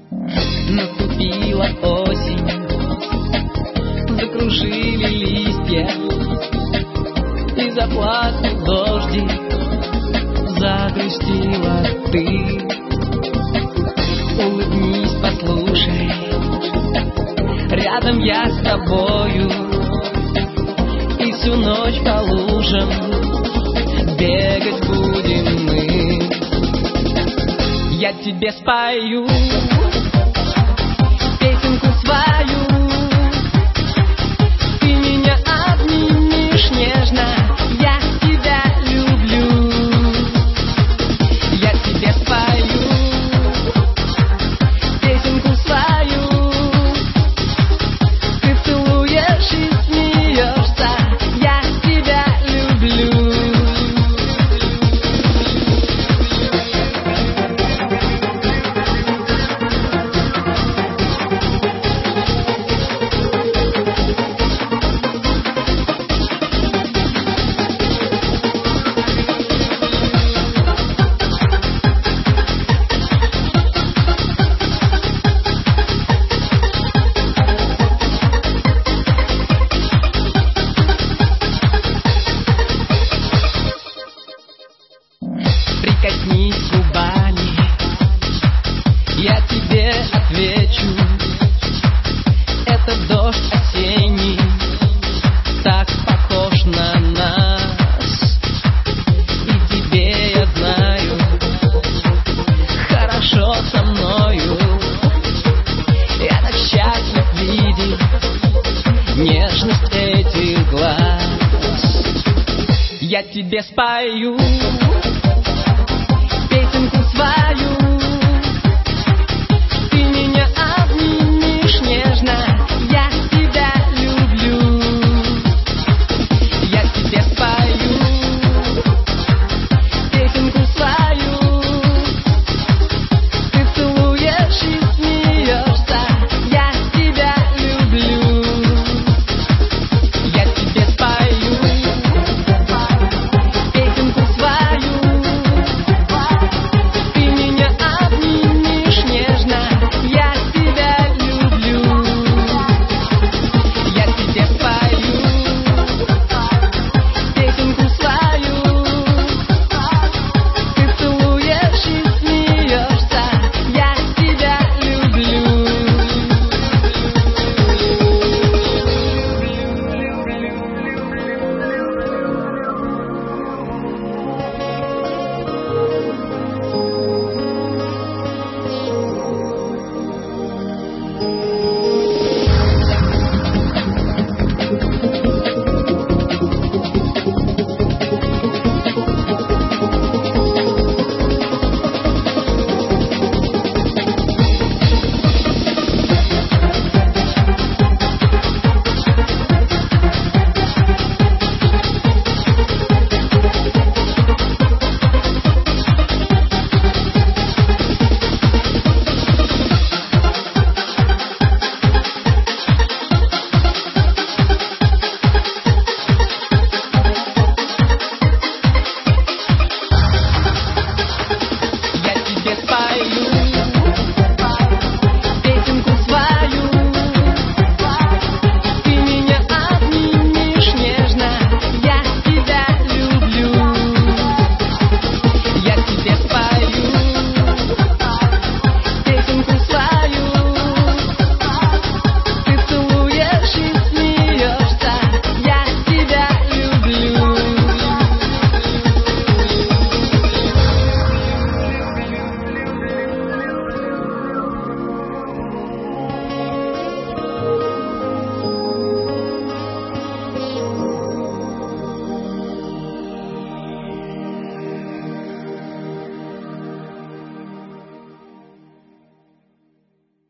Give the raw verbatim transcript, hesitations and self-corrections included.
Наступила осень, закружили листья, и заплакал дождик, загрустила ты. Улыбнись, послушай, рядом я с тобою, и всю ночь по лужам бегать будем мы. Я тебе спою песенку свою, ты меня обнимешь нежно, я тебя люблю. Я тебе спою песенку свою, ты целуешь и смеешься, я тебя люблю. Прикоснись губами, я тебе отвечу. Это дождь осенний, так похож на нас. И тебе, я знаю, хорошо со мною. Я так счастлив видеть нежность этих глаз. Я тебе спою песенку свою,